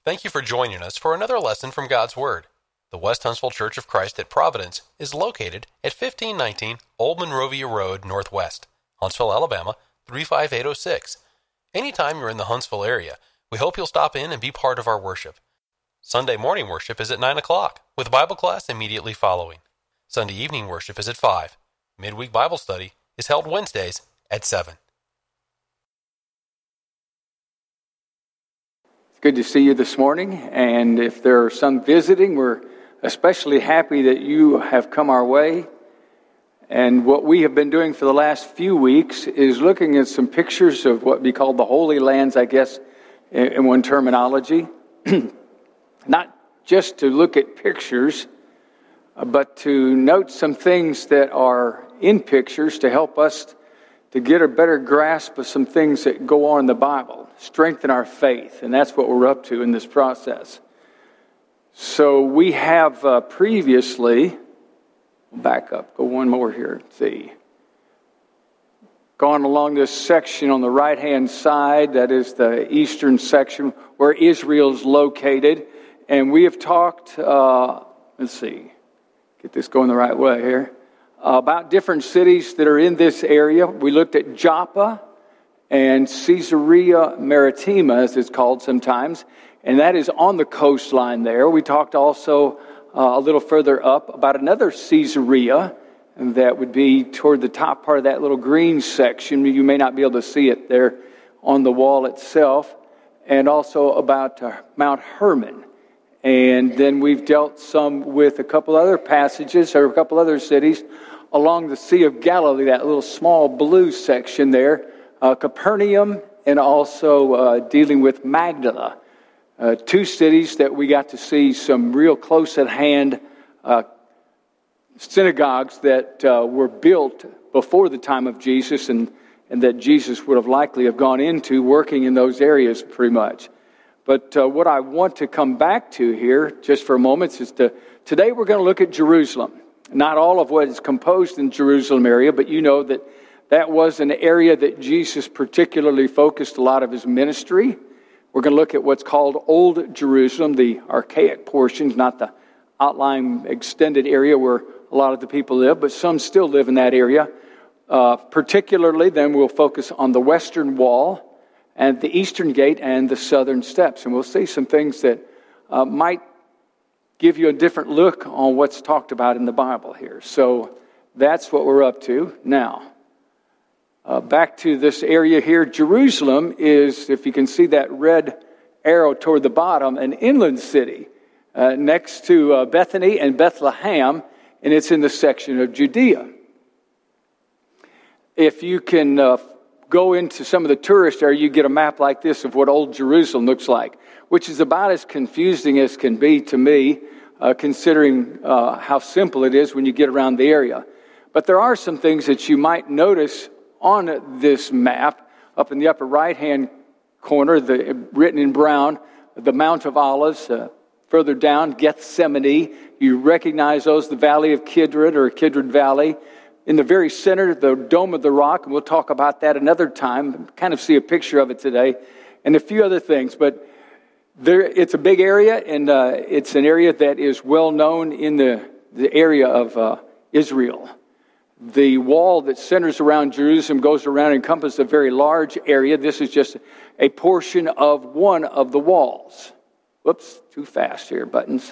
Thank you for joining us for another lesson from God's Word. The West Huntsville Church of Christ at Providence is located at 1519 Old Monrovia Road Northwest, Huntsville, Alabama, 35806. Anytime you're in the Huntsville area, we hope you'll stop in and be part of our worship. Sunday morning worship is at 9 o'clock, with Bible class immediately following. Sunday evening worship is at 5. Midweek Bible study is held Wednesdays at 7. It's good to see you this morning, and if there are some visiting, we're especially happy that you have come our way. And what we have been doing for the last few weeks is looking at some pictures of what we call the Holy Lands, I guess, in one terminology. Not just to look at pictures, but to note some things that are in pictures to help us to get a better grasp of some things that go on in the Bible, strengthen our faith, and that's what we're up to in this process. So we have previously, back up, go one more here, see, gone along this section on the right-hand side, that is the eastern section where Israel's located, and we have talked, let's see, get this going the right way here, about different cities that are in this area. We looked at Joppa and Caesarea Maritima, as it's called sometimes, and that is on the coastline there. We talked also a little further up about another Caesarea, and that would be toward the top part of that little green section. You may not be able to see it there on the wall itself, and also about Mount Hermon. And then we've dealt some with a couple other passages or a couple other cities along the Sea of Galilee, that little small blue section there, Capernaum, and also dealing with Magdala. Two cities that we got to see some real close at hand synagogues that were built before the time of Jesus and that Jesus would have likely have gone into working in those areas pretty much. But what I want to come back to here just for a moment is today we're going to look at Jerusalem. Not all of what is composed in Jerusalem area, but you know that was an area that Jesus particularly focused a lot of his ministry. We're going to look at what's called Old Jerusalem, the archaic portions, not the outlying extended area where a lot of the people live, but some still live in that area. Particularly, then we'll focus on the Western Wall and the Eastern Gate and the Southern Steps. And we'll see some things that might give you a different look on what's talked about in the Bible here. So that's what we're up to. Now, back to this area here. Jerusalem is, if you can see that red arrow toward the bottom, an inland city next to Bethany and Bethlehem, and it's in the section of Judea. If you can go into some of the tourist area, you get a map like this of what Old Jerusalem looks like, which is about as confusing as can be to me, considering how simple it is when you get around the area. But there are some things that you might notice on this map, up in the upper right-hand corner, written in brown, the Mount of Olives, further down, Gethsemane. You recognize those, the Valley of Kidron or Kidron Valley. In the very center, the Dome of the Rock, and we'll talk about that another time, kind of see a picture of it today, and a few other things. But it's a big area, and it's an area that is well known in the area of Israel. The wall that centers around Jerusalem goes around and encompasses a very large area. This is just a portion of one of the walls. Whoops, too fast here, buttons.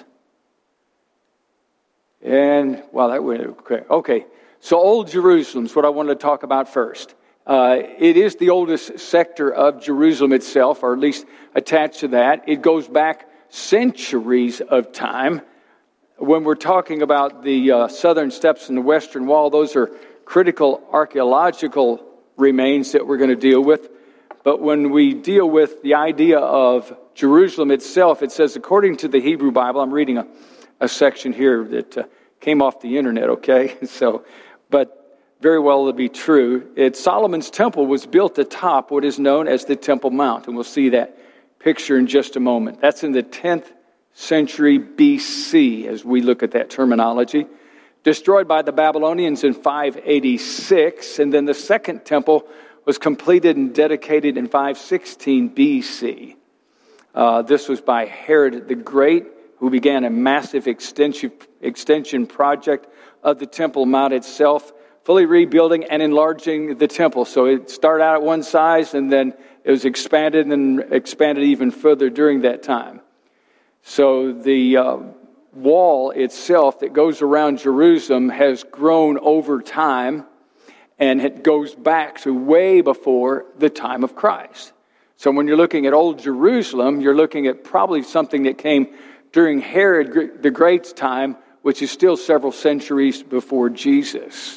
And, well, that went quick. Okay, so Old Jerusalem is what I wanted to talk about first. It is the oldest sector of Jerusalem itself, or at least attached to that. It goes back centuries of time. When we're talking about the Southern Steps and the Western Wall, those are critical archaeological remains that we're going to deal with. But when we deal with the idea of Jerusalem itself, it says, according to the Hebrew Bible, I'm reading a section here that came off the internet, okay? But very well to be true. Solomon's temple was built atop what is known as the Temple Mount, and we'll see that picture in just a moment. That's in the 10th century BC, as we look at that terminology. Destroyed by the Babylonians in 586, and then the second temple was completed and dedicated in 516 BC. This was by Herod the Great, who began a massive extension project of the Temple Mount itself, fully rebuilding and enlarging the temple. So it started out at one size, and then it was expanded and expanded even further during that time. So the wall itself that goes around Jerusalem has grown over time, and it goes back to way before the time of Christ. So when you're looking at Old Jerusalem, you're looking at probably something that came during Herod the Great's time, which is still several centuries before Jesus.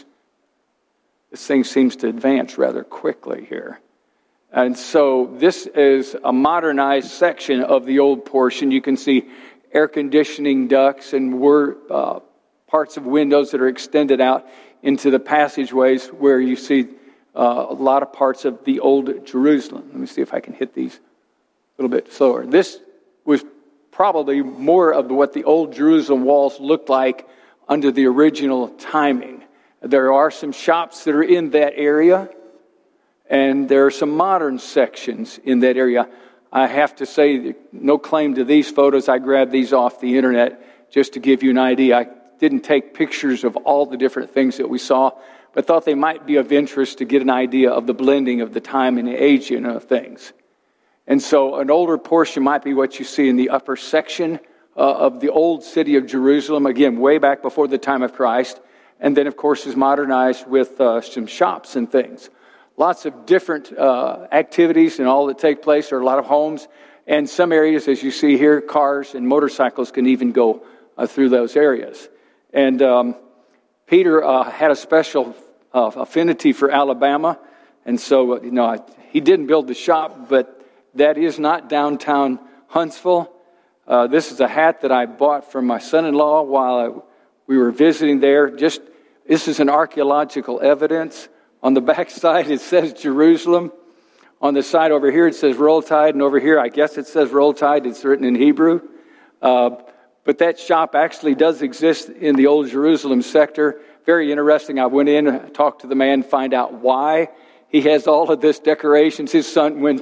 This thing seems to advance rather quickly here. And so this is a modernized section of the old portion. You can see air conditioning ducts and parts of windows that are extended out into the passageways where you see a lot of parts of the old Jerusalem. Let me see if I can hit these a little bit slower. This was probably more of what the old Jerusalem walls looked like under the original timing. There are some shops that are in that area, and there are some modern sections in that area. I have to say, no claim to these photos. I grabbed these off the internet just to give you an idea. I didn't take pictures of all the different things that we saw, but thought they might be of interest to get an idea of the blending of the time and the aging of things. And so an older portion might be what you see in the upper section of the old city of Jerusalem, again, way back before the time of Christ. And then, of course, is modernized with some shops and things. Lots of different activities and all that take place. There are a lot of homes. And some areas, as you see here, cars and motorcycles can even go through those areas. And Peter had a special affinity for Alabama. And so, he didn't build the shop, but that is not downtown Huntsville. This is a hat that I bought from my son-in-law while we were visiting there. This is an archaeological evidence. On the back side, it says Jerusalem. On the side over here, it says Roll Tide. And over here, I guess it says Roll Tide. It's written in Hebrew. But that shop actually does exist in the old Jerusalem sector. Very interesting. I went in, talked to the man, find out why he has all of this decorations. His son went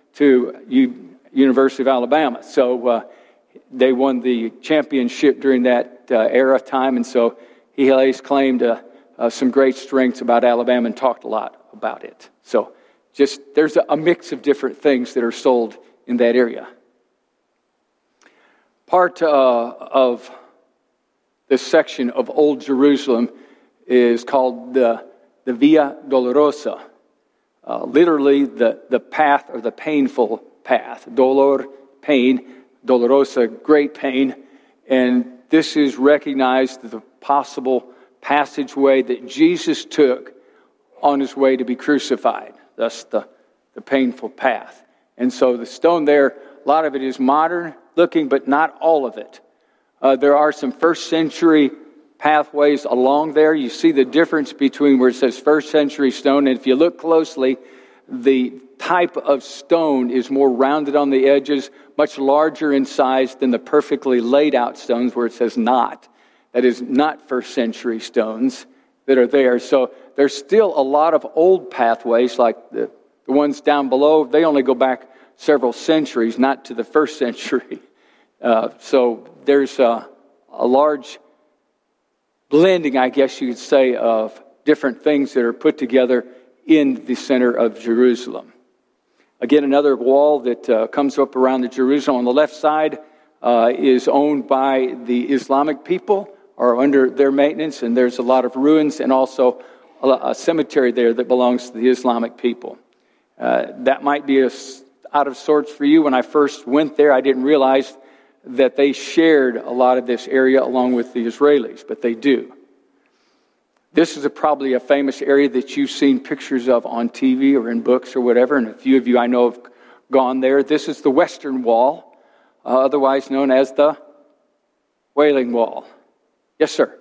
to University of Alabama. So they won the championship during that era time. And so he lays claim to some great strengths about Alabama and talked a lot about it. So there's a mix of different things that are sold in that area. Part of this section of Old Jerusalem is called the Via Dolorosa. Literally the path or the painful path. Dolor, pain. Dolorosa, great pain. And this is recognized as the possible passageway that Jesus took on his way to be crucified. Thus the painful path. And so the stone there, a lot of it is modern looking, but not all of it. There are some first century pathways along there. You see the difference between where it says first century stone, and if you look closely, the type of stone is more rounded on the edges, much larger in size than the perfectly laid out stones where it says not. That is not first century stones that are there. So there's still a lot of old pathways like the ones down below. They only go back several centuries, not to the first century. So there's a large blending, I guess you could say, of different things that are put together in the center of Jerusalem. Again, another wall that comes up around the Jerusalem on the left side is owned by the Islamic people, or under their maintenance, and there's a lot of ruins and also a cemetery there that belongs to the Islamic people. That might be out of sorts for you. When I first went there, I didn't realize that they shared a lot of this area along with the Israelis, but they do. This is probably a famous area that you've seen pictures of on TV or in books or whatever, and a few of you I know have gone there. This is the Western Wall, otherwise known as the Wailing Wall. Yes, sir.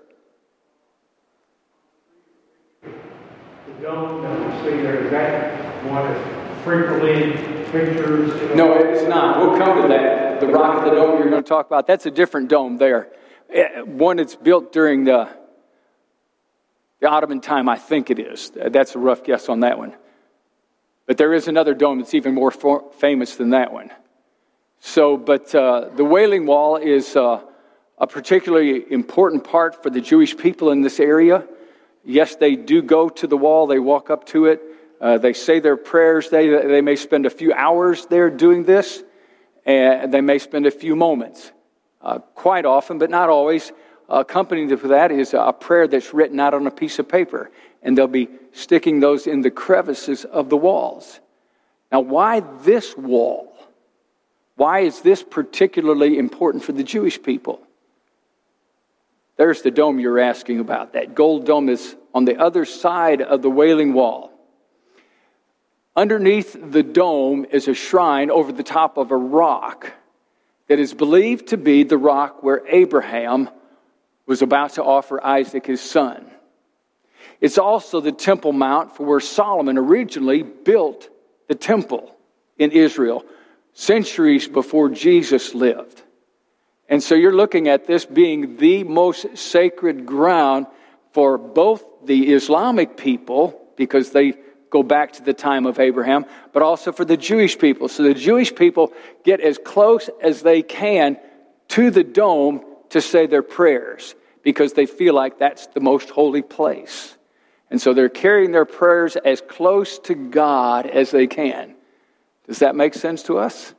The dome that we see there, is that one of frequently pictures? No, it's not. We'll come to that. The Rock of the Dome you're going to talk about, that's a different dome there. One that's built during the Ottoman time, I think it is. That's a rough guess on that one. But there is another dome that's even more famous than that one. But the Wailing Wall is a particularly important part for the Jewish people in this area. Yes, they do go to the wall. They walk up to it. They say their prayers. They may spend a few hours there doing this, and they may spend a few moments. Quite often, but not always, accompanied with that is a prayer that's written out on a piece of paper, and they'll be sticking those in the crevices of the walls. Now, why this wall? Why is this particularly important for the Jewish people? There's the dome you're asking about. That gold dome is on the other side of the Wailing Wall. Underneath the dome is a shrine over the top of a rock that is believed to be the rock where Abraham was about to offer Isaac his son. It's also the Temple Mount for where Solomon originally built the temple in Israel centuries before Jesus lived. And so you're looking at this being the most sacred ground for both the Islamic people, because they go back to the time of Abraham, but also for the Jewish people. So the Jewish people get as close as they can to the dome to say their prayers, because they feel like that's the most holy place. And so they're carrying their prayers as close to God as they can. Does that make sense to us?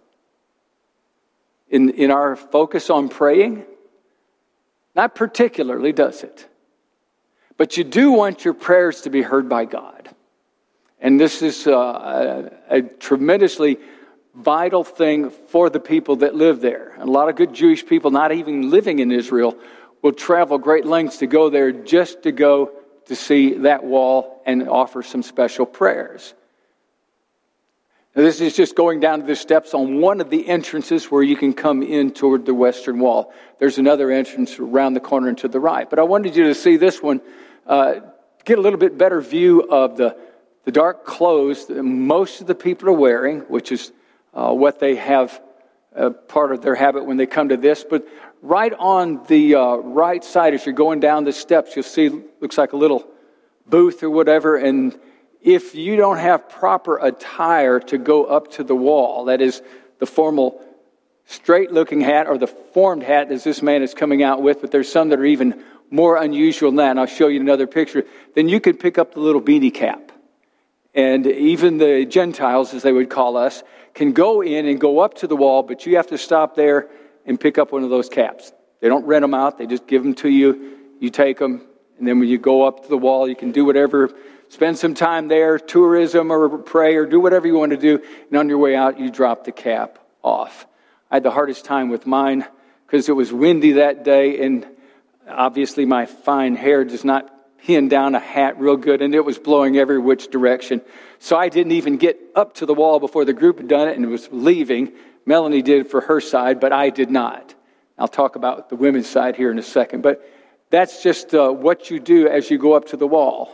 In our focus on praying? Not particularly, does it? But you do want your prayers to be heard by God. And this is a tremendously vital thing for the people that live there. And a lot of good Jewish people, not even living in Israel, will travel great lengths to go there just to go to see that wall and offer some special prayers. Now, this is just going down to the steps on one of the entrances where you can come in toward the western wall. There's another entrance around the corner and to the right. But I wanted you to see this one, get a little bit better view of the dark clothes that most of the people are wearing, which is what they have part of their habit when they come to this. But right on the right side, as you're going down the steps, you'll see, looks like a little booth or whatever. And if you don't have proper attire to go up to the wall, that is the formal straight-looking hat or the formed hat as this man is coming out with, but there's some that are even more unusual than that, and I'll show you another picture, then you could pick up the little beanie cap. And even the Gentiles, as they would call us, can go in and go up to the wall, but you have to stop there and pick up one of those caps. They don't rent them out. They just give them to you. You take them, and then when you go up to the wall, you can do whatever, spend some time there, tourism or pray or do whatever you want to do, and on your way out, you drop the cap off. I had the hardest time with mine because it was windy that day, and obviously my fine hair does not pin down a hat real good, and it was blowing every which direction. So I didn't even get up to the wall before the group had done it and was leaving. Melanie did for her side, but I did not. I'll talk about the women's side here in a second. But that's just what you do as you go up to the wall.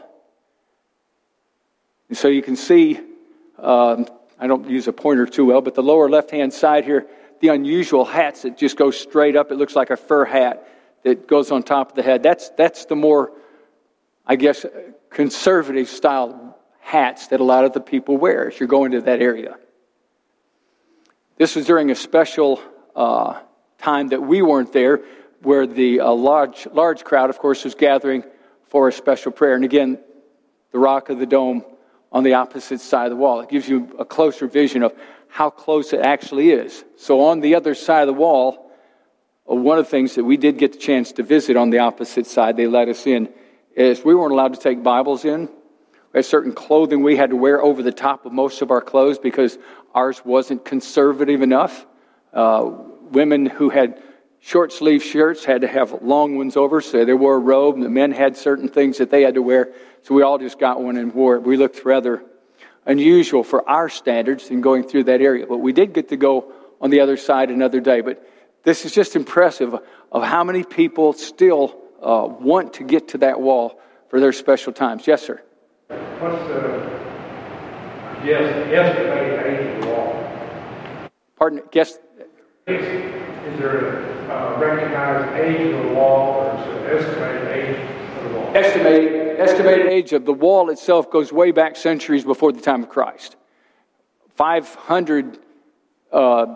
And so you can see, I don't use a pointer too well, but the lower left-hand side here, the unusual hats that just go straight up. It looks like a fur hat that goes on top of the head. That's the more, I guess, conservative style hats that a lot of the people wear as you're going to that area. This was during a special time that we weren't there, where the large crowd, of course, was gathering for a special prayer. And again, the rock of the dome on the opposite side of the wall. It gives you a closer vision of how close it actually is. So on the other side of the wall, one of the things that we did get the chance to visit on the opposite side, they let us in, is we weren't allowed to take Bibles in. We had certain clothing we had to wear over the top of most of our clothes because ours wasn't conservative enough. Women who had short sleeve shirts had to have long ones over, so they wore a robe, and the men had certain things that they had to wear, so we all just got one and wore it. We looked rather unusual for our standards in going through that area, but we did get to go on the other side another day. But this is just impressive of how many people still want to get to that wall for their special times. Yes, sir? What's the estimated age of the wall? Pardon? Guess. Is there a recognized age of the wall, or is it estimated age of the wall? Estimated age of the wall itself goes way back centuries before the time of Christ. 500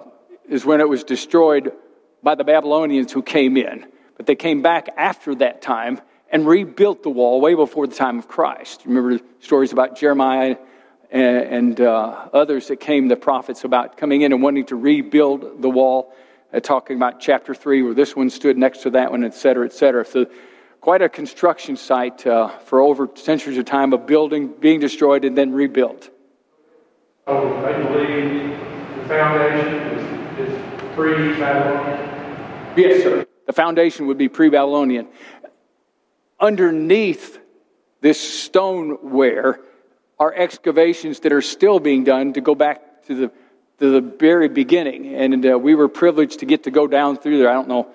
is when it was destroyed by the Babylonians who came in. But they came back after that time and rebuilt the wall way before the time of Christ. Remember the stories about Jeremiah and others that came, the prophets, about coming in and wanting to rebuild the wall, talking about chapter 3 where this one stood next to that one, et cetera, et cetera. So quite a construction site for over centuries of time of building, being destroyed, and then rebuilt. So I believe the foundation is pre-Babylonian? Yes, sir. The foundation would be pre-Babylonian. Underneath this stoneware are excavations that are still being done to go back to the very beginning. And we were privileged to get to go down through there. I don't know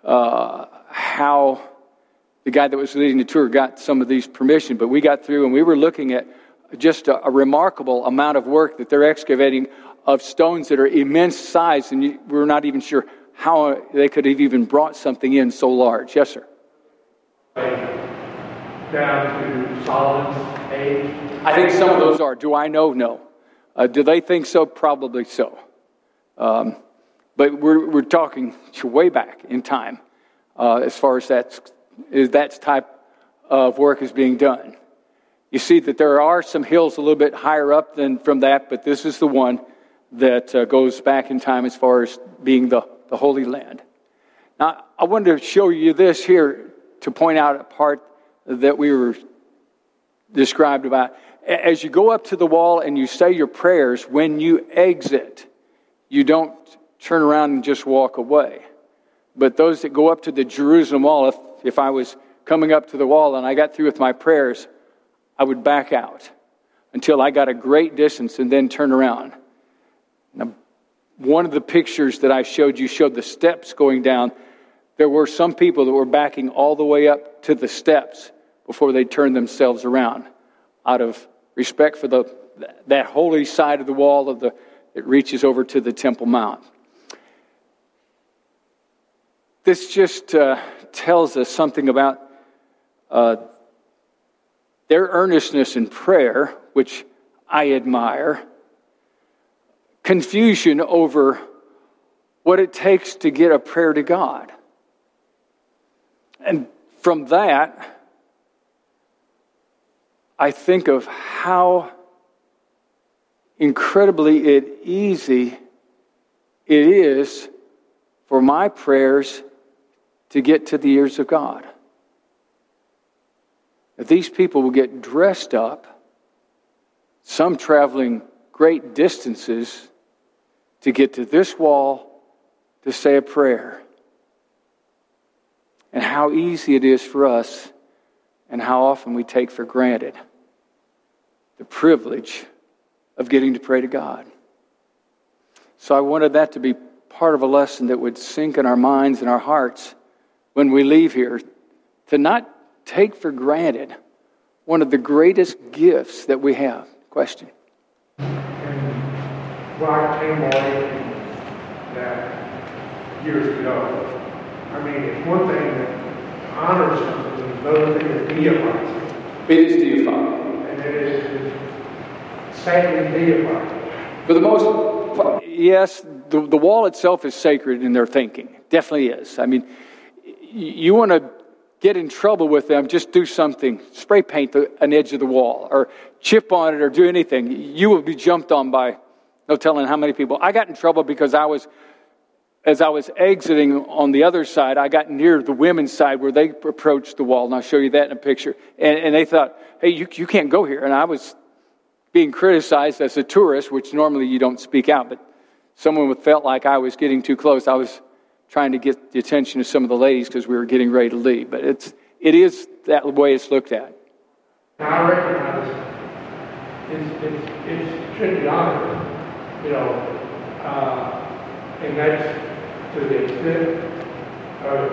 how the guy that was leading the tour got some of these permission, but we got through and we were looking at just a remarkable amount of work that they're excavating of stones that are immense size, and we're not even sure how they could have even brought something in so large. Yes, sir. Down to Solomon's age? I think some of those are. Do I know? No. Do they think so? Probably so. But we're talking way back in time as far as that type of work is being done. You see that there are some hills a little bit higher up than from that, but this is the one that goes back in time as far as being the Holy Land. Now, I wanted to show you this here to point out a part that we were described about. As you go up to the wall and you say your prayers, when you exit, you don't turn around and just walk away. But those that go up to the Jerusalem wall, if I was coming up to the wall and I got through with my prayers, I would back out until I got a great distance and then turn around. Now, one of the pictures that I showed you showed the steps going down. There were some people that were backing all the way up to the steps before they turned themselves around out of respect for that holy side of the wall that reaches over to the Temple Mount. This just tells us something about their earnestness in prayer, which I admire. Confusion over what it takes to get a prayer to God. And from that, I think of how incredibly easy it is for my prayers to get to the ears of God. These people will get dressed up, some traveling great distances to get to this wall to say a prayer. And how easy it is for us, and how often we take for granted the privilege of getting to pray to God. So I wanted that to be part of a lesson that would sink in our minds and our hearts when we leave here, to not take for granted one of the greatest gifts that we have. Question? And when I came away that years ago, I mean, it's one thing to honor something, and another thing to deify it. It is deified. And it is sacred deified. For the most part, yes, the wall itself is sacred in their thinking. It definitely is. I mean, you want to get in trouble with them, just do something. Spray paint an edge of the wall or chip on it or do anything. You will be jumped on by no telling how many people. I got in trouble because as I was exiting on the other side, I got near the women's side where they approached the wall, and I'll show you that in a picture. And they thought, hey, you can't go here. And I was being criticized as a tourist, which normally you don't speak out, but someone felt like I was getting too close. I was trying to get the attention of some of the ladies because we were getting ready to leave. But it is that way it's looked at. Now, I recognize it should be honored, and that's to the extent of,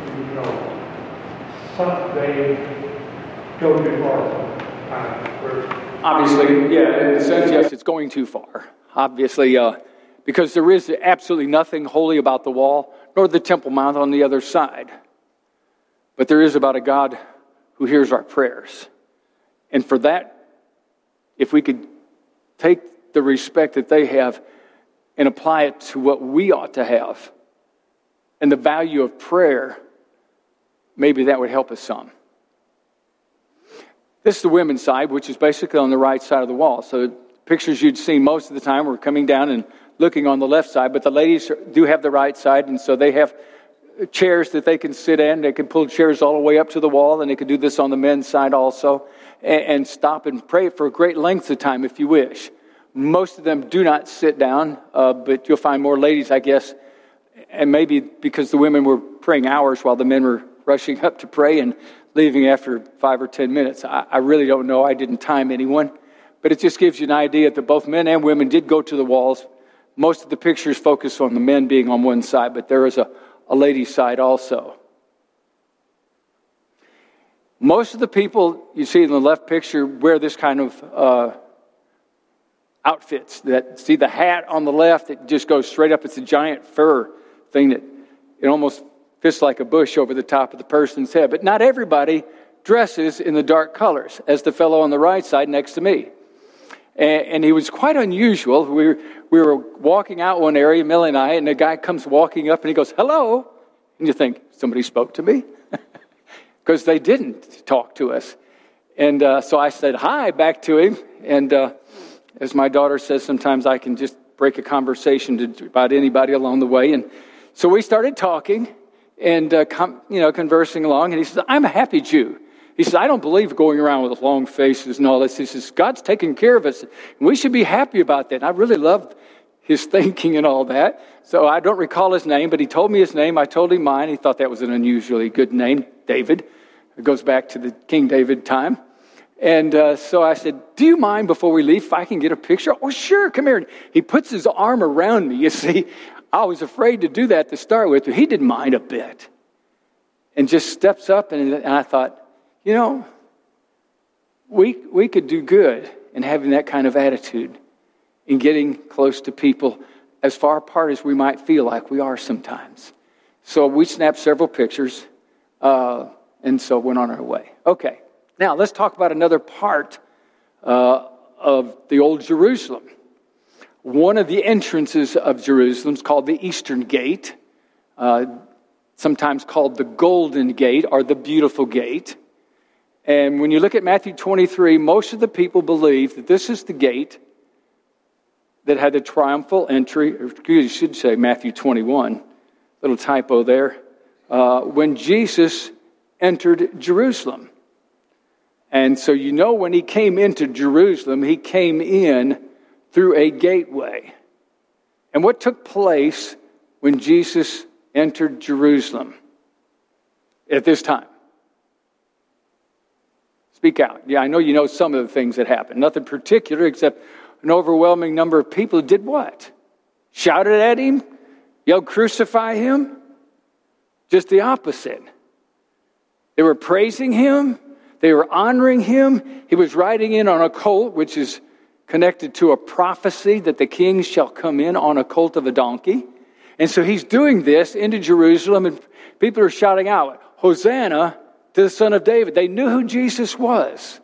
they go too far sometimes. Obviously, yeah, in a sense, yes, it's going too far. Obviously, because there is absolutely nothing holy about the wall, nor the Temple Mount on the other side. But there is about a God who hears our prayers. And for that, if we could take the respect that they have and apply it to what we ought to have and the value of prayer, maybe that would help us some. This is the women's side, which is basically on the right side of the wall. So pictures you'd see most of the time were coming down and looking on the left side, but the ladies do have the right side, and so they have chairs that they can sit in. They can pull chairs all the way up to the wall, and they can do this on the men's side also, and stop and pray for a great length of time if you wish. Most of them do not sit down, but you'll find more ladies, I guess, and maybe because the women were praying hours while the men were rushing up to pray and leaving after 5 or 10 minutes. I really don't know. I didn't time anyone. But it just gives you an idea that both men and women did go to the walls. Most of the pictures focus on the men being on one side, but there is a ladies' side also. Most of the people you see in the left picture wear this kind of outfits. See the hat on the left, it just goes straight up. It's a giant fur thing that it almost fits like a bush over the top of the person's head. But not everybody dresses in the dark colors, as the fellow on the right side next to me. And he was quite unusual. We were walking out one area, Millie and I, and a guy comes walking up and he goes, "Hello." And you think, somebody spoke to me? Because they didn't talk to us. And so I said hi back to him. And as my daughter says, sometimes I can just break a conversation to about anybody along the way. And so we started talking and conversing along. And he says, "I'm a happy Jew." He says, "I don't believe going around with long faces and all this." He says, "God's taking care of us, and we should be happy about that." And I really loved his thinking and all that. So I don't recall his name, but he told me his name. I told him mine. He thought that was an unusually good name, David. It goes back to the King David time. And so I said, "Do you mind before we leave if I can get a picture?" "Oh, sure, come here." He puts his arm around me. You see, I was afraid to do that to start with, but he didn't mind a bit. And just steps up, and I thought, we could do good in having that kind of attitude, in getting close to people as far apart as we might feel like we are sometimes. So we snapped several pictures, and so went on our way. Okay, now let's talk about another part of the Old Jerusalem. One of the entrances of Jerusalem is called the Eastern Gate, sometimes called the Golden Gate or the Beautiful Gate. And when you look at Matthew 23, most of the people believe that this is the gate that had the triumphal entry. Or you should say Matthew 21, little typo there. When Jesus entered Jerusalem. And so when he came into Jerusalem, he came in through a gateway. And what took place when Jesus entered Jerusalem at this time? Speak out. Yeah, I know you know some of the things that happened. Nothing particular except an overwhelming number of people did what? Shouted at him? Yelled, "Crucify him"? Just the opposite. They were praising him. They were honoring him. He was riding in on a colt, which is connected to a prophecy that the king shall come in on a colt of a donkey. And so he's doing this into Jerusalem, and people are shouting out, "Hosanna to the Son of David." They knew who Jesus was.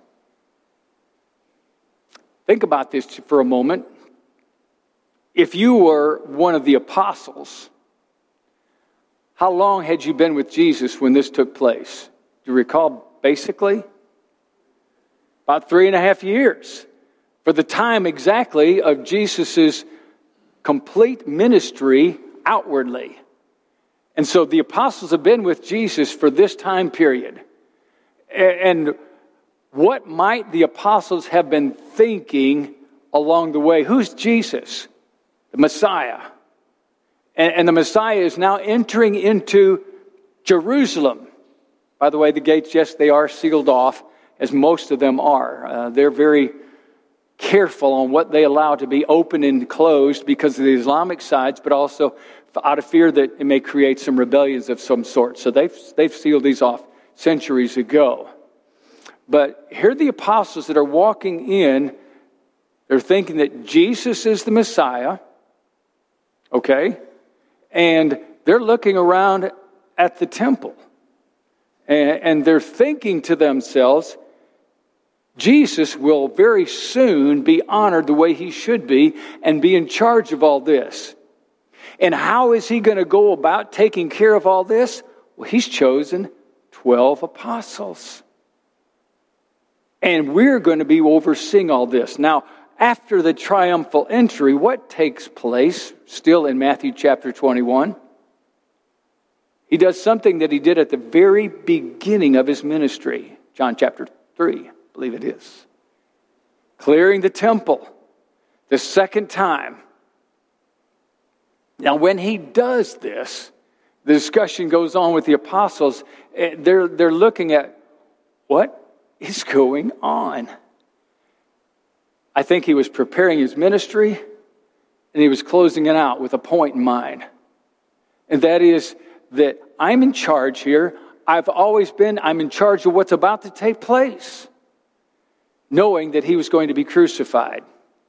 Think about this for a moment. If you were one of the apostles, how long had you been with Jesus when this took place? Do you recall basically? About 3.5 years. For the time exactly of Jesus' complete ministry outwardly. And so the apostles have been with Jesus for this time period. And what might the apostles have been thinking along the way? Who's Jesus? The Messiah. And the Messiah is now entering into Jerusalem. By the way, the gates, yes, they are sealed off, as most of them are. They're very careful on what they allow to be open and closed because of the Islamic sides, but also out of fear that it may create some rebellions of some sort. So they've sealed these off centuries ago. But here are the apostles that are walking in. They're thinking that Jesus is the Messiah. Okay? And they're looking around at the temple. And they're thinking to themselves, Jesus will very soon be honored the way he should be and be in charge of all this. And how is he going to go about taking care of all this? Well, he's chosen 12 apostles. And we're going to be overseeing all this. Now, after the triumphal entry, what takes place still in Matthew chapter 21? He does something that he did at the very beginning of his ministry. John chapter 3, I believe it is. Clearing the temple the second time. Now, when he does this, the discussion goes on with the apostles. They're looking at what is going on. I think he was preparing his ministry, and he was closing it out with a point in mind. And that is that I'm in charge here. I'm in charge of what's about to take place, knowing that he was going to be crucified.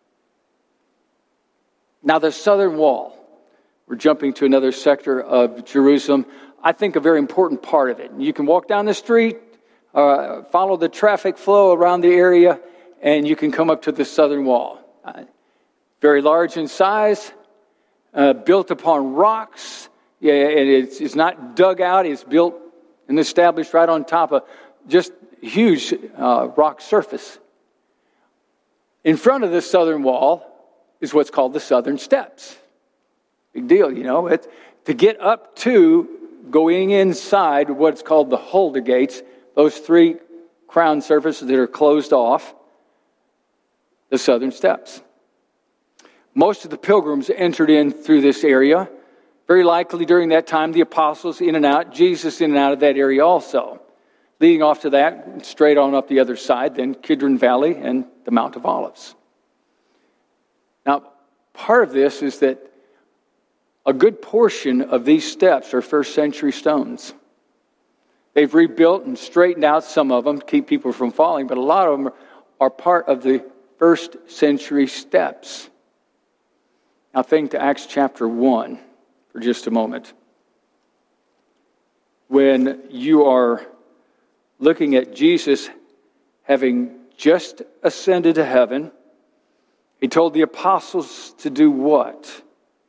Now, the southern wall. We're jumping to another sector of Jerusalem. I think a very important part of it. You can walk down the street, follow the traffic flow around the area, and you can come up to the southern wall. Very large in size, built upon rocks. Yeah, and it's not dug out. It's built and established right on top of just huge rock surface. In front of the southern wall is what's called the Southern Steps. Big deal, you know. To get up to going inside what's called the Hulda Gates, those three crown surfaces that are closed off, the Southern Steps. Most of the pilgrims entered in through this area. Very likely during that time, the apostles in and out, Jesus in and out of that area also. Leading off to that, straight on up the other side, then Kidron Valley and the Mount of Olives. Now, part of this is that a good portion of these steps are first century stones. They've rebuilt and straightened out some of them to keep people from falling, but a lot of them are part of the first century steps. Now think to Acts chapter 1 for just a moment. When you are looking at Jesus having just ascended to heaven, he told the apostles to do what?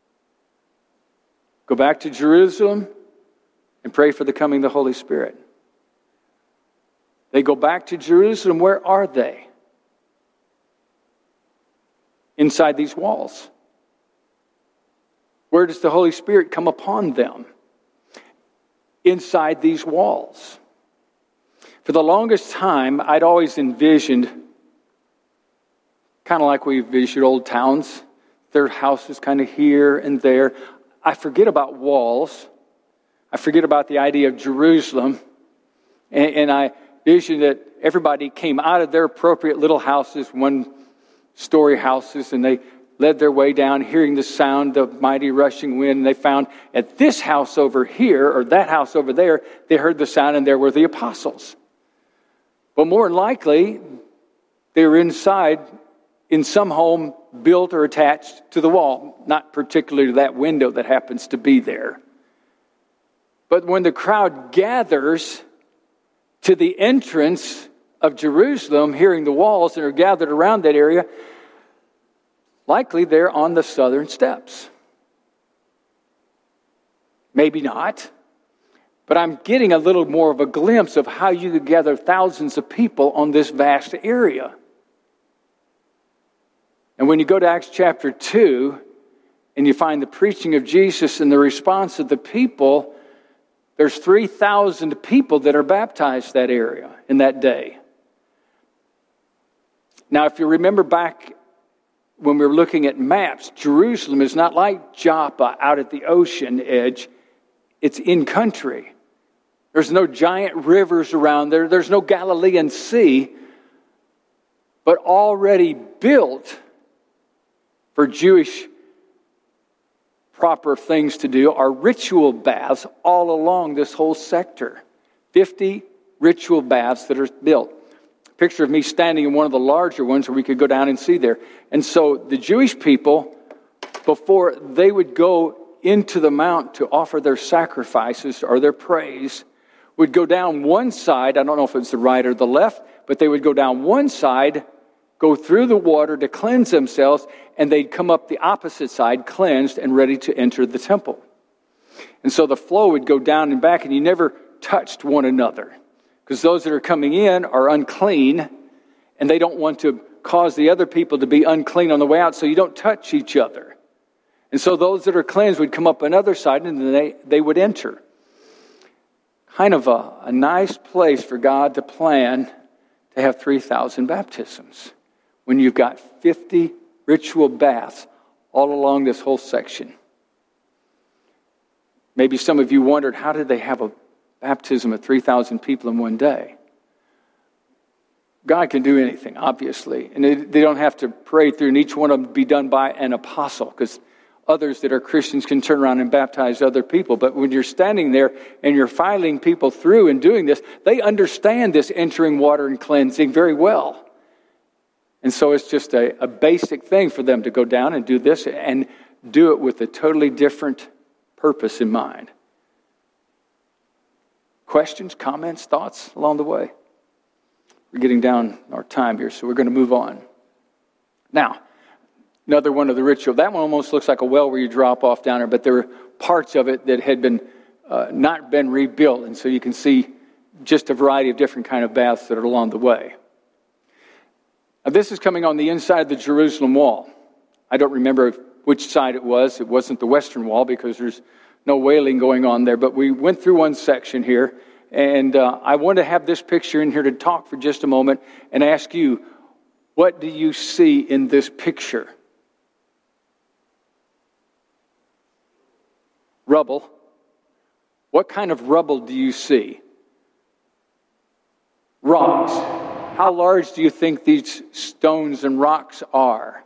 Go back to Jerusalem and pray for the coming of the Holy Spirit. They go back to Jerusalem. Where are they? Inside these walls. Where does the Holy Spirit come upon them? Inside these walls. For the longest time, I'd always envisioned, kind of like we envisioned old towns, their houses kind of here and there. I forget about walls. I forget about the idea of Jerusalem. And I vision that everybody came out of their appropriate little houses, one-story houses, and they led their way down, hearing the sound of mighty rushing wind. And they found at this house over here, or that house over there, they heard the sound, and there were the apostles. But more than likely, they were inside in some home built or attached to the wall, not particularly that window that happens to be there. But when the crowd gathers to the entrance of Jerusalem, hearing the walls and are gathered around that area, likely they're on the southern steps. Maybe not. But I'm getting a little more of a glimpse of how you could gather thousands of people on this vast area. And when you go to Acts chapter 2 and you find the preaching of Jesus and the response of the people, there's 3,000 people that are baptized that area in that day. Now, if you remember back when we were looking at maps, Jerusalem is not like Joppa out at the ocean edge. It's in country. There's no giant rivers around there. There's no Galilean Sea. But already built for Jewish proper things to do are ritual baths all along this whole sector. 50 ritual baths that are built. A picture of me standing in one of the larger ones where we could go down and see there. And so the Jewish people, before they would go into the mount to offer their sacrifices or their praise, would go down one side, I don't know if it's the right or the left, But they would go down one side, go through the water to cleanse themselves, and they'd come up the opposite side, cleansed and ready to enter the temple. And so the flow would go down and back, and you never touched one another. Because those that are coming in are unclean, and they don't want to cause the other people to be unclean on the way out, so you don't touch each other. And so those that are cleansed would come up another side, and then they would enter. Kind of a nice place for God to plan to have 3,000 baptisms when you've got 50 ritual baths all along this whole section. Maybe some of you wondered, how did they have a baptism of 3,000 people in one day? God can do anything, obviously. And they don't have to pray through, and each one of them be done by an apostle, because others that are Christians can turn around and baptize other people. But when you're standing there and you're filing people through and doing this, they understand this entering water and cleansing very well. And so it's just a basic thing for them to go down and do this and do it with a totally different purpose in mind. Questions, comments, thoughts along the way? We're getting down our time here, so we're going to move on. Now, another one of the ritual. That one almost looks like a well where you drop off down there, but there were parts of it that had been not been rebuilt, and so you can see just a variety of different kind of baths that are along the way. Now, this is coming on the inside of the Jerusalem wall. I don't remember which side it was. It wasn't the western wall because there's no wailing going on there, but we went through one section here, and I want to have this picture in here to talk for just a moment and ask you, what do you see in this picture? Rubble. What kind of rubble do you see? Rocks. How large do you think these stones and rocks are?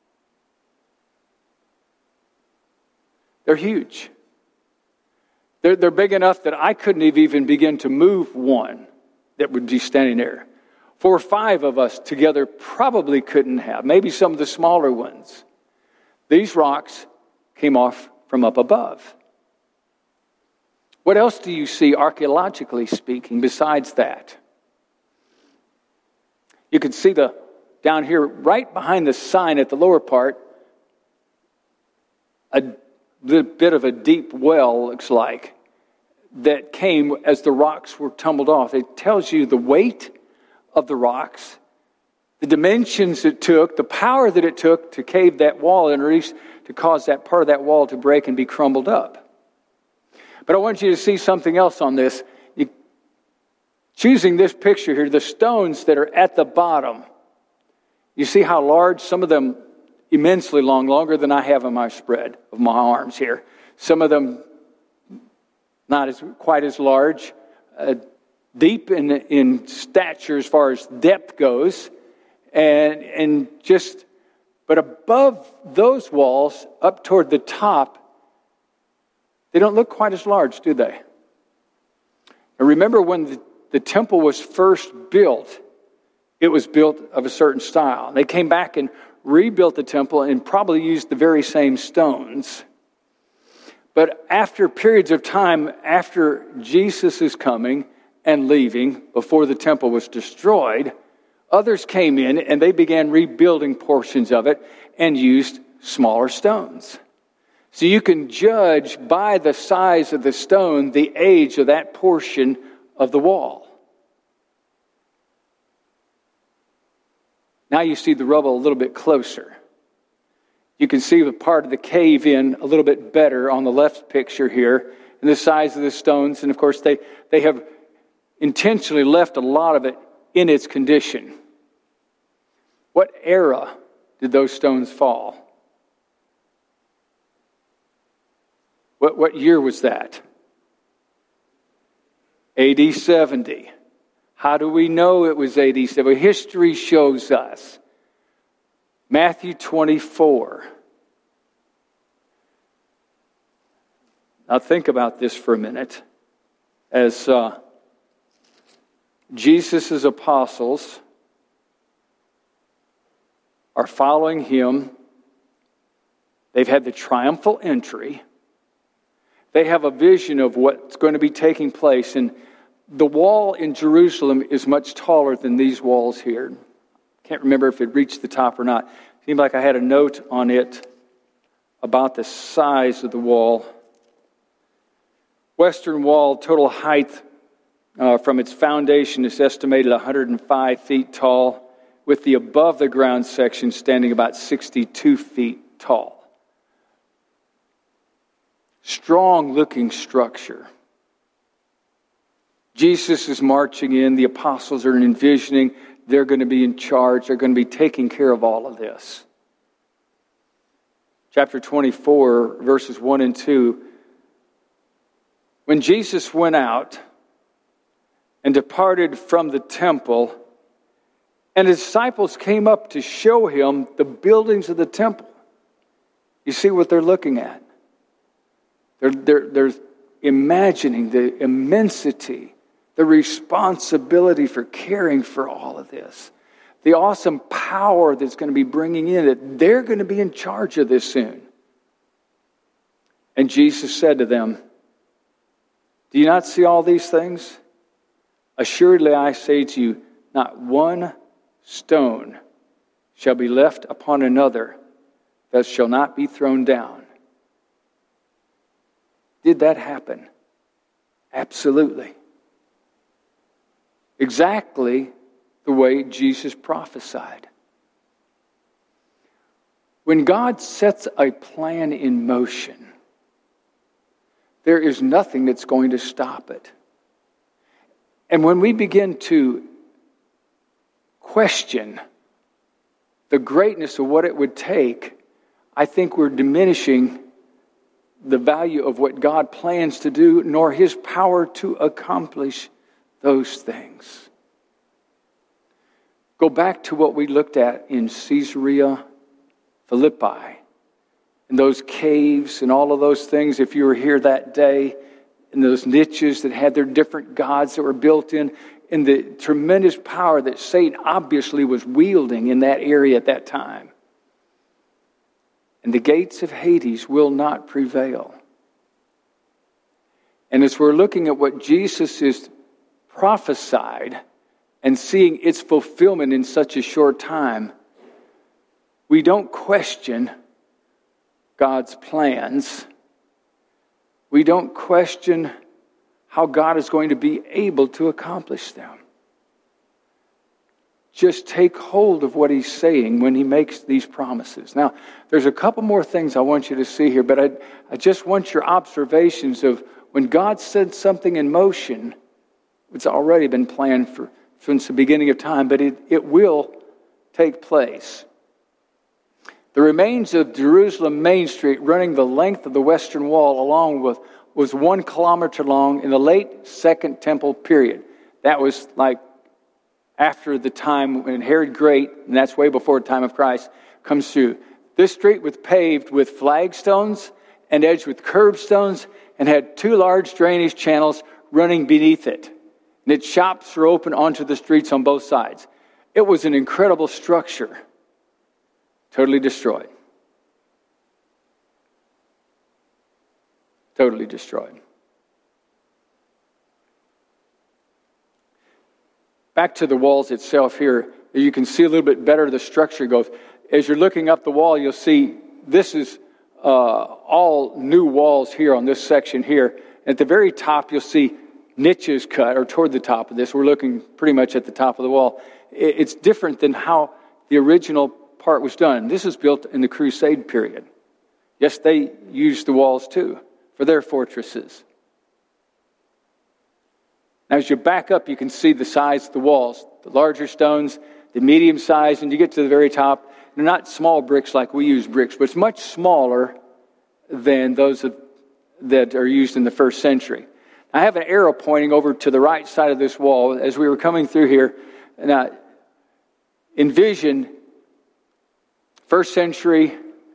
They're huge. They're big enough that I couldn't even begin to move one that would be standing there. 4 or 5 of us together probably couldn't have. Maybe some of the smaller ones. These rocks came off from up above. What else do you see archaeologically speaking besides that? You can see down here right behind the sign at the lower part, a little bit of a deep well, looks like, that came as the rocks were tumbled off. It tells you the weight of the rocks, the dimensions it took, the power that it took to cave that wall and to cause that part of that wall to break and be crumbled up. But I want you to see something else on this. Choosing this picture here, the stones that are at the bottom, you see how large, some of them immensely long, longer than I have on my spread of my arms here. Some of them not quite as large, deep in stature as far as depth goes, but above those walls, up toward the top, they don't look quite as large, do they? Now remember when the temple was first built, it was built of a certain style. They came back and rebuilt the temple and probably used the very same stones. But after periods of time, after Jesus is coming and leaving, before the temple was destroyed, others came in and they began rebuilding portions of it and used smaller stones. So you can judge by the size of the stone the age of that portion of the wall. Now you see the rubble a little bit closer. You can see the part of the cave in a little bit better on the left picture here, and the size of the stones. And of course, they have intentionally left a lot of it in its condition. What era did those stones fall? What year was that? AD 70. How do we know it was AD 70? History shows us. Matthew 24. Now think about this for a minute. As Jesus' apostles are following him, they've had the triumphal entry. They have a vision of what's going to be taking place, and The wall in Jerusalem is much taller than these walls here. Can't remember if it reached the top or not. It seemed like I had a note on it about the size of the wall. Western wall, total height from its foundation is estimated 105 feet tall, with the above the ground section standing about 62 feet tall. Strong looking structure. Jesus is marching in. The apostles are envisioning they're going to be in charge. They're going to be taking care of all of this. Chapter 24, verses 1 and 2. When Jesus went out and departed from the temple, and his disciples came up to show him the buildings of the temple. You see what they're looking at? They're imagining the immensity, the responsibility for caring for all of this, the awesome power that's going to be bringing in it. They're going to be in charge of this soon. And Jesus said to them, "Do you not see all these things? Assuredly I say to you, not one stone shall be left upon another that shall not be thrown down." Did that happen? Absolutely. Exactly the way Jesus prophesied. When God sets a plan in motion, there is nothing that's going to stop it. And when we begin to question the greatness of what it would take, I think we're diminishing the value of what God plans to do, nor His power to accomplish those things. Go back to what we looked at in Caesarea Philippi, and those caves and all of those things. If you were here that day, and those niches that had their different gods that were built in the tremendous power that Satan obviously was wielding in that area at that time. And the gates of Hades will not prevail. And as we're looking at what Jesus has prophesied and seeing its fulfillment in such a short time, we don't question God's plans. We don't question how God is going to be able to accomplish them. Just take hold of what He's saying when He makes these promises. Now, there's a couple more things I want you to see here, but I just want your observations of when God sets something in motion, it's already been planned since the beginning of time, but it will take place. The remains of Jerusalem Main Street, running the length of the Western Wall was 1 kilometer long in the late Second Temple period. That was like after the time when Herod Great, and that's way before the time of Christ, comes through. This street was paved with flagstones and edged with curbstones and had 2 large drainage channels running beneath it. And its shops were open onto the streets on both sides. It was an incredible structure. Totally destroyed. Totally destroyed. Back to the walls itself here, you can see a little bit better the structure goes. As you're looking up the wall, you'll see this is all new walls here on this section here. At the very top, you'll see niches cut, or toward the top of this. We're looking pretty much at the top of the wall. It's different than how the original part was done. This is built in the Crusade period. Yes, they used the walls too for their fortresses. Now, as you back up, you can see the size of the walls. The larger stones, the medium size, and you get to the very top. They're not small bricks like we use bricks, but it's much smaller than those that are used in the first century. I have an arrow pointing over to the right side of this wall. As we were coming through here, and envision first century,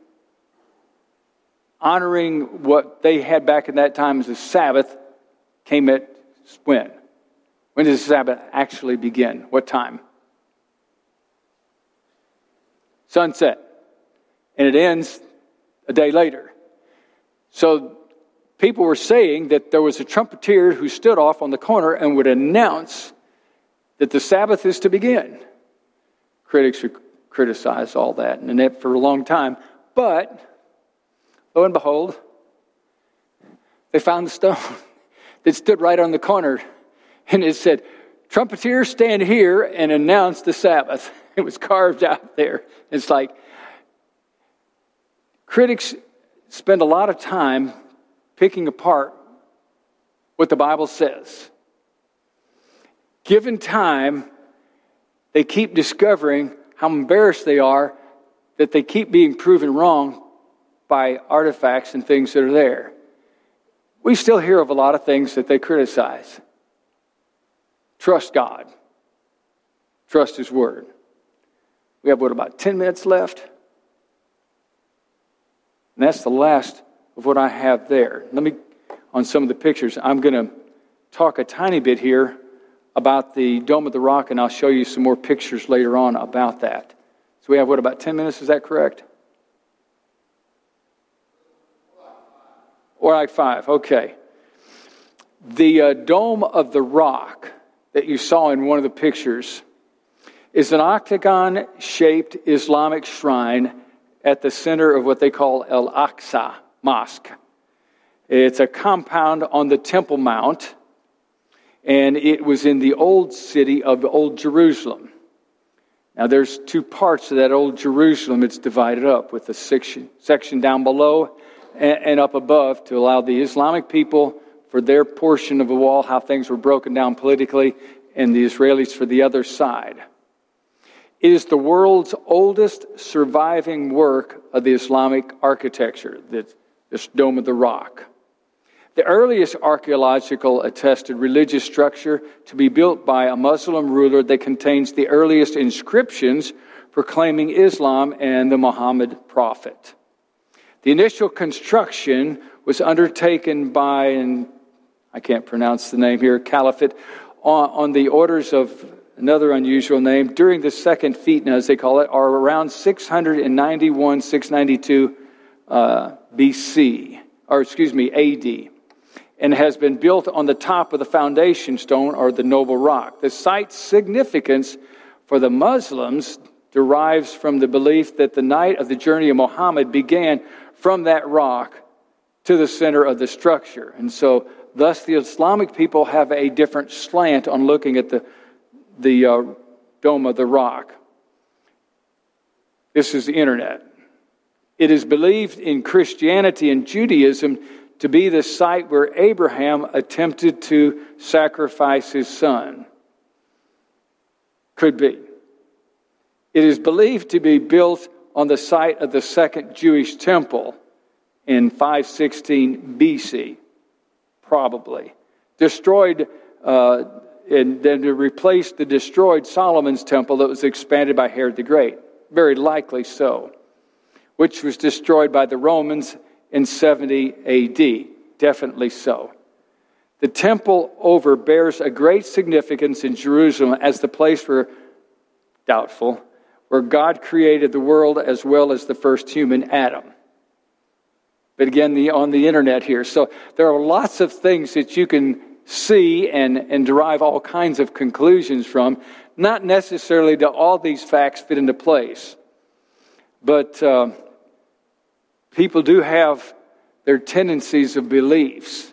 honoring what they had back in that time as the Sabbath, came at when? When does the Sabbath actually begin? What time? Sunset. And it ends a day later. So people were saying that there was a trumpeter who stood off on the corner and would announce that the Sabbath is to begin. Critics would criticize all that and that for a long time. But, lo and behold, they found the stone that stood right on the corner. And it said, "Trumpeter, stand here and announce the Sabbath." It was carved out there. It's like, critics spend a lot of time picking apart what the Bible says. Given time, they keep discovering how embarrassed they are that they keep being proven wrong by artifacts and things that are there. We still hear of a lot of things that they criticize. Trust God. Trust His Word. We have, about 10 minutes left? And that's the last of what I have there. On some of the pictures, I'm going to talk a tiny bit here about the Dome of the Rock, and I'll show you some more pictures later on about that. So we have, about 10 minutes? Is that correct? Or like 5, okay. The Dome of the Rock that you saw in one of the pictures is an octagon-shaped Islamic shrine at the center of what they call Al-Aqsa Mosque. It's a compound on the Temple Mount, and it was in the old city of Old Jerusalem. Now, there's 2 parts of that Old Jerusalem. It's divided up with a section down below and up above to allow the Islamic people for their portion of the wall, how things were broken down politically, and the Israelis for the other side. It is the world's oldest surviving work of the Islamic architecture, this Dome of the Rock. The earliest archaeological attested religious structure to be built by a Muslim ruler that contains the earliest inscriptions proclaiming Islam and the Muhammad prophet. The initial construction was undertaken by, and I can't pronounce the name here, Caliphate, on the orders of another unusual name, during the Second Fitna, as they call it, or around 691, 692 AD, and has been built on the top of the foundation stone, or the Noble Rock. The site's significance for the Muslims derives from the belief that the night of the journey of Muhammad began from that rock to the center of the structure. And so, thus, the Islamic people have a different slant on looking at the Dome of the Rock. This is the internet. It is believed in Christianity and Judaism to be the site where Abraham attempted to sacrifice his son. Could be. It is believed to be built on the site of the second Jewish temple in 516 BC. Probably. Destroyed, and then to replace the destroyed Solomon's temple that was expanded by Herod the Great. Very likely so. Which was destroyed by the Romans in 70 AD. Definitely so. The temple bears a great significance in Jerusalem as the place where God created the world as well as the first human, Adam. But again, on the internet here. So there are lots of things that you can see and derive all kinds of conclusions from. Not necessarily do all these facts fit into place. But people do have their tendencies of beliefs.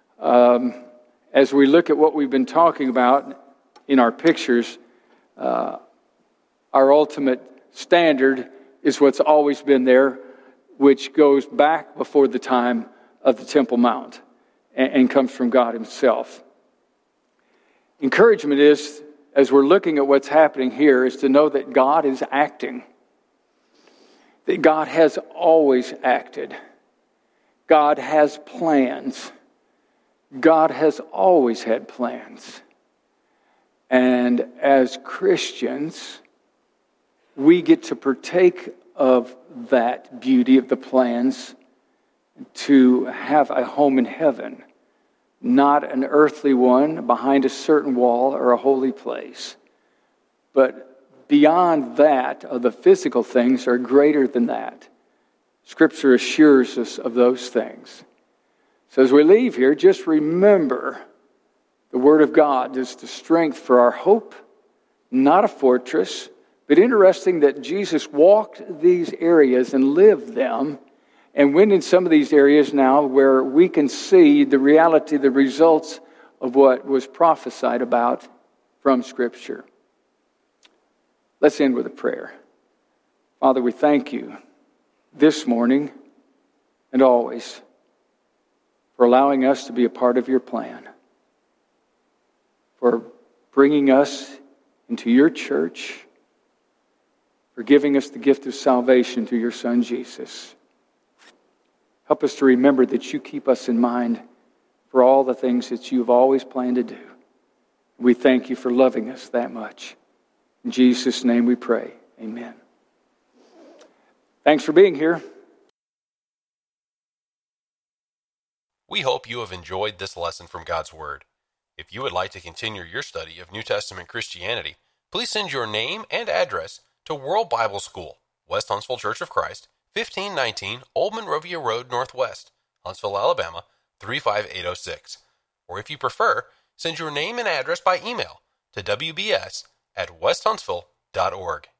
As we look at what we've been talking about in our pictures, our ultimate standard is what's always been there, which goes back before the time of the Temple Mount and comes from God Himself. Encouragement is, as we're looking at what's happening here, is to know that God is acting. That God has always acted. God has plans. God has always had plans. And as Christians, we get to partake of that beauty of the plans to have a home in heaven, not an earthly one behind a certain wall or a holy place. But beyond that, the physical things are greater than that. Scripture assures us of those things. So as we leave here, just remember the Word of God is the strength for our hope, not a fortress. But interesting that Jesus walked these areas and lived them and went in some of these areas now where we can see the reality, the results of what was prophesied about from Scripture. Let's end with a prayer. Father, we thank you this morning and always for allowing us to be a part of your plan, for bringing us into your church, for giving us the gift of salvation through your Son, Jesus. Help us to remember that you keep us in mind for all the things that you've always planned to do. We thank you for loving us that much. In Jesus' name we pray. Amen. Thanks for being here. We hope you have enjoyed this lesson from God's Word. If you would like to continue your study of New Testament Christianity, please send your name and address to World Bible School, West Huntsville Church of Christ, 1519 Old Monrovia Road Northwest, Huntsville, Alabama, 35806. Or if you prefer, send your name and address by email to wbs@westhuntsville.org.